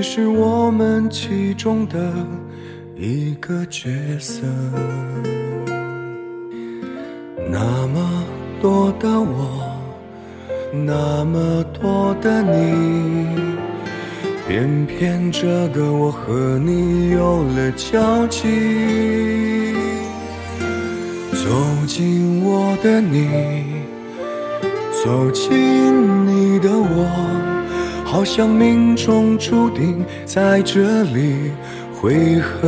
只是我们其中的一个角色。那么多的我，那么多的你，偏偏这个我和你有了交集。走进我的你，走进你的我，好像命中注定在这里汇合。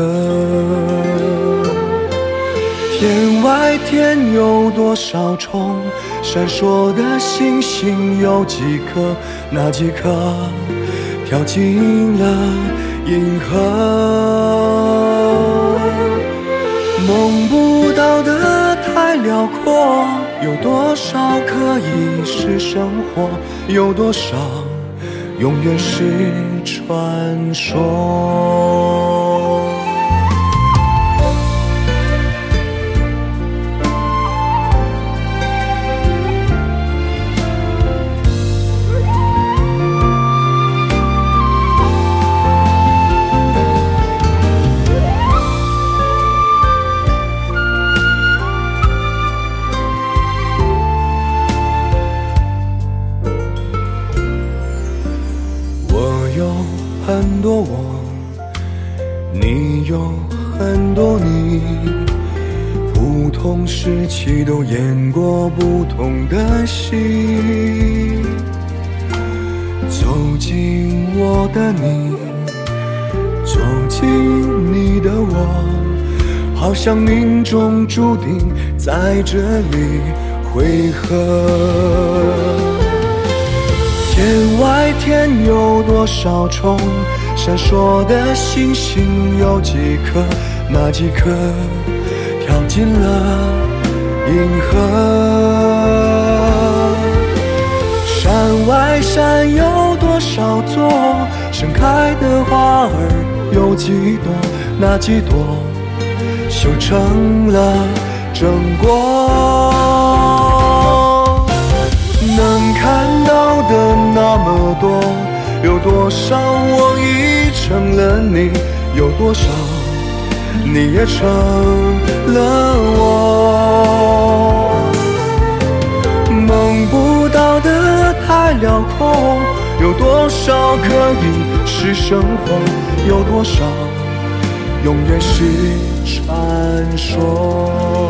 天外天有多少重，闪烁的星星有几颗，那几颗跳进了银河。梦不到的太辽阔，有多少可以是生活，有多少永远是传说。很多我，你有很多你，不同时期都演过不同的戏。走进我的你，走进你的我，好像命中注定在这里汇合。天外天有多少重，闪烁的星星有几颗，那几颗跳进了银河。山外山有多少座，盛开的花儿有几朵，那几朵修成了正果。能看到的那么多，有多少我已成了你，有多少你也成了我。梦不到的太辽阔，有多少可以是生活，有多少永远是传说。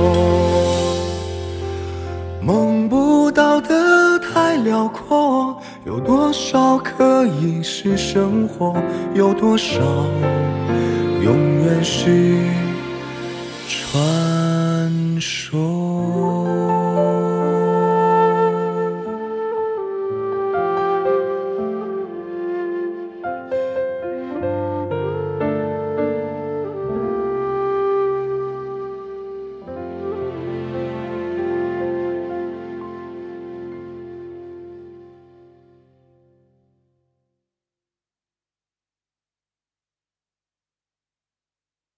梦不到的太辽阔，有多少可以是生活，有多少永远是传说。